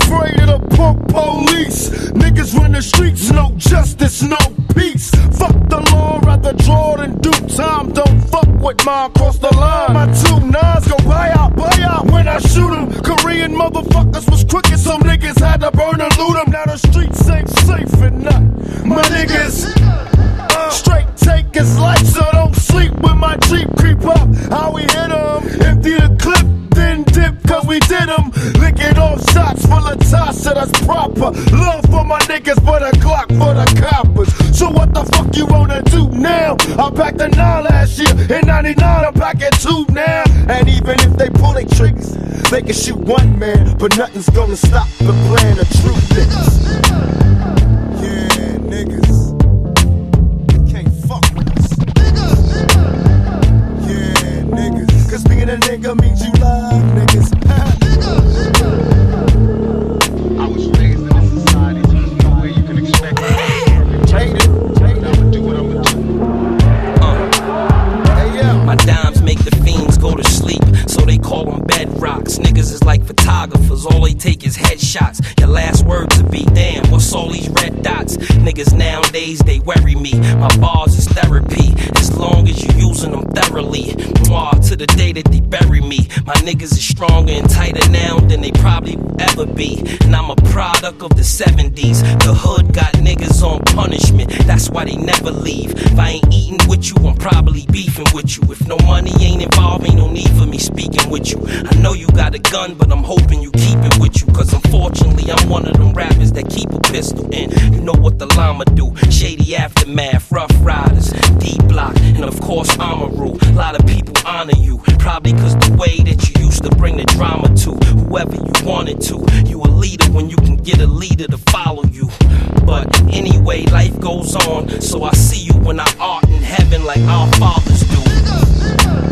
afraid of the punk police. Niggas run the streets, no justice, no peace. Fuck the law, rather draw it in due time. Don't fuck with mine, cross the line. My 2 nines go buy out when I shoot 'em. Korean motherfuckers was crooked, some niggas had to burn and loot 'em. Now the streets ain't safe enough. My niggas straight take his life, so don't sleep when my Jeep creep up. How we hit 'em, empty the clip, then dip, cause we did 'em. Licking off shots full of Tasha, that's proper. Love for my niggas, but a Glock for the coppers. So what the fuck you wanna do now? I packed the 9 last year, in 99 I'm packing 2 now. And even if they pull their triggers, they can shoot 1 man, but nothing's gonna stop the plan of true niggas. Yeah, niggas. Cause being a nigga means you love niggas. I was raised in a society, so there's no way you can expect me I'ma do what I'ma do. Hey, yo. My dimes make the fiends go to sleep, so they call them bedrocks. Niggas is like photographers, all they take is headshots. Your last words will be, damn, what's all these red dots? Niggas nowadays, they worry me. My bars is therapy, as long as you using them thoroughly. Mwah, to the day that they bury me. My niggas is stronger and tighter now than they probably will ever be. And I'm a product of the 70s. The hood got niggas on punishment, that's why they never leave. If I ain't eating with you, I'm probably beefing with you. If no money ain't involved, ain't no need for me speaking with you. I know you got a gun, but I'm hoping you keep it with you. Cause unfortunately, I'm one of them rappers that keep a pistol in. You know what the llama do, shady aftermath, rough riders, D-block, and of course Amaru. A lot of people honor you, probably cause the way that you used to bring the drama to whoever you wanted to. You a leader when you can get a leader to follow you. But anyway, life goes on, so I see you when I art in heaven like our fathers do.